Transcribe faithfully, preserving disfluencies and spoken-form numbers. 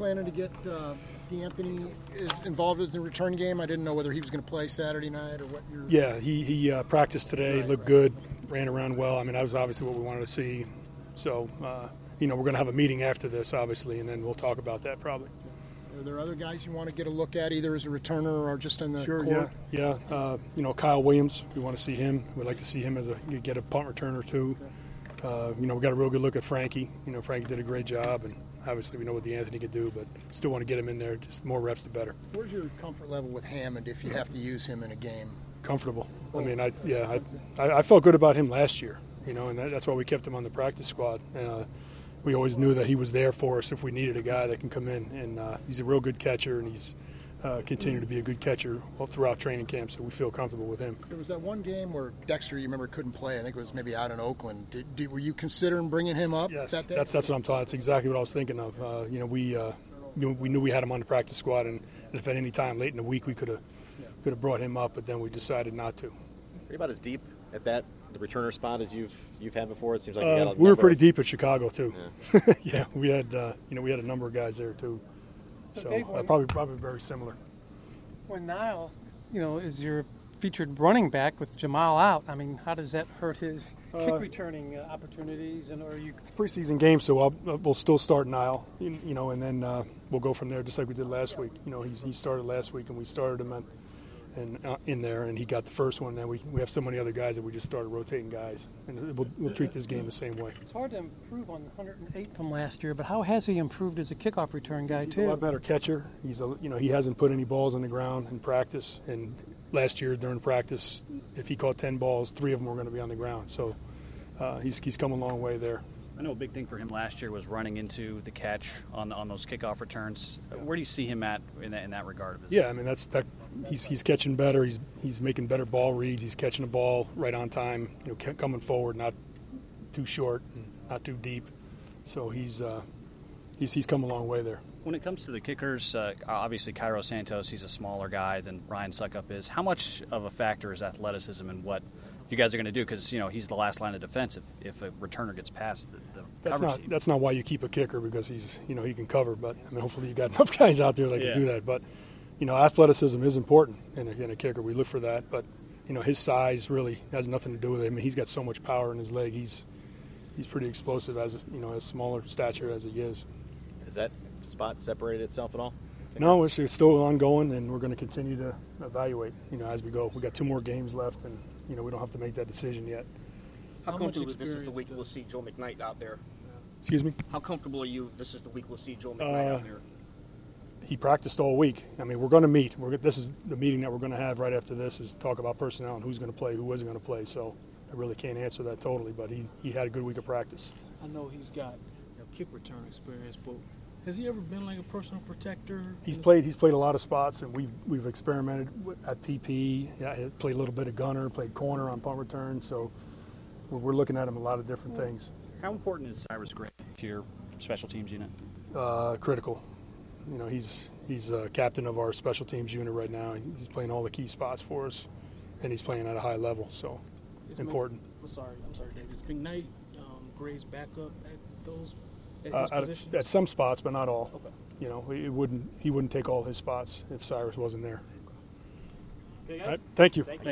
planning to get uh, DeAnthony is involved in the return game? I didn't know whether he was going to play Saturday night or what. You're... Yeah, he he uh, practiced today, right, looked right. good, ran around well. I mean, that was obviously what we wanted to see. So, uh, you know, we're going to have a meeting after this, obviously, and then we'll talk about that probably. Are there other guys you want to get a look at, either as a returner or just in the sure, court? Yeah, yeah. Uh, you know, Kyle Williams, we want to see him. We'd like to see him as a get a punt returner too. Uh, you know, we got a real good look at Frankie. You know, Frankie did a great job, and obviously we know what DeAnthony could do, but still want to get him in there. Just more reps, the better. Where's your comfort level with Hammond if you have to use him in a game? Comfortable. I mean, I yeah, I I felt good about him last year. You know, and that, that's why we kept him on the practice squad. Uh, we always knew that he was there for us if we needed a guy that can come in, and uh, he's a real good catcher, and he's uh, continued to be a good catcher all throughout training camp, so we feel comfortable with him. There was that one game where Dexter, you remember, couldn't play. I think it was maybe out in Oakland. Did, did, were you considering bringing him up yes, that day? That's that's what I'm talking. That's exactly what I was thinking of. Uh, you know, we uh, knew, we knew we had him on the practice squad, and, and if at any time late in the week we could have could have brought him up, but then we decided not to. Are you about as deep at that the returner spot as you've you've had before? It seems like uh, you got a we were pretty of... deep at Chicago too. Yeah, yeah we had uh, you know we had a number of guys there too. So uh, probably probably very similar. When Nile, you know, is your featured running back with Jamal out, I mean, how does that hurt his uh, kick returning uh, opportunities? And are you preseason game, so I'll, we'll still start Nile, you, you know, and then uh, we'll go from there just like we did last week. You know, he, he started last week, and we started him at, and uh, in there, and he got the first one. Then we we have so many other guys that we just started rotating guys, and we'll, we'll treat this game the same way. It's hard to improve on one hundred eight from last year, but how has he improved as a kickoff return guy he's too? He's a lot better catcher. He's a, you know he hasn't put any balls on the ground in practice, and last year during practice, if he caught ten balls, three of them were going to be on the ground. So uh, he's he's come a long way there. I know a big thing for him last year was running into the catch on on those kickoff returns. Where do you see him at in that, in that regard? Of his yeah, I mean that's that. He's he's catching better. He's he's making better ball reads. He's catching the ball right on time. You know, coming forward, not too short, and not too deep. So he's uh, he's he's come a long way there. When it comes to the kickers, uh, obviously Cairo Santos, he's a smaller guy than Ryan Suckup is. How much of a factor is athleticism in what you guys are going to do? Because you know he's the last line of defense if, if a returner gets past the, the that's coverage not team. That's not why you keep a kicker, because he's you know he can cover. But I mean, hopefully you got enough guys out there that yeah. can do that. But you know, athleticism is important in a, in a kicker. We look for that. But you know, his size really has nothing to do with it. I mean, he's got so much power in his leg. He's he's pretty explosive as a, you know as smaller stature as he is. Is that spot separated itself at all? No, it's, it's still ongoing, and we're going to continue to evaluate, you know, as we go. We got two more games left, and you know we don't have to make that decision yet. How, How comfortable is this is the week we'll see Joe McKnight out there? Excuse me? How comfortable are you? This is the week we'll see Joe McKnight uh, out there. He practiced all week. I mean, we're going to meet. We're, this is the meeting that we're going to have right after this is talk about personnel and who's going to play, who isn't going to play. So I really can't answer that totally, but he, he had a good week of practice. I know he's got you know, kick return experience, but has he ever been like a personal protector? He's played. He's played a lot of spots, and we've we've experimented at P P. Yeah, he played a little bit of gunner, played corner on punt return. So we're, we're looking at him a lot of different things. How important is Cyrus Gray to your special teams unit? Uh, critical. You know, he's he's uh, captain of our special teams unit right now. He's playing all the key spots for us, and he's playing at a high level. So is important. Mc, sorry, I'm sorry, Dave. Is McKnight um, Gray's backup at those? Uh, at, at some spots, but not all. Okay. You know, it wouldn't. He wouldn't take all his spots if Cyrus wasn't there. Okay, all right, thank you. Thank you.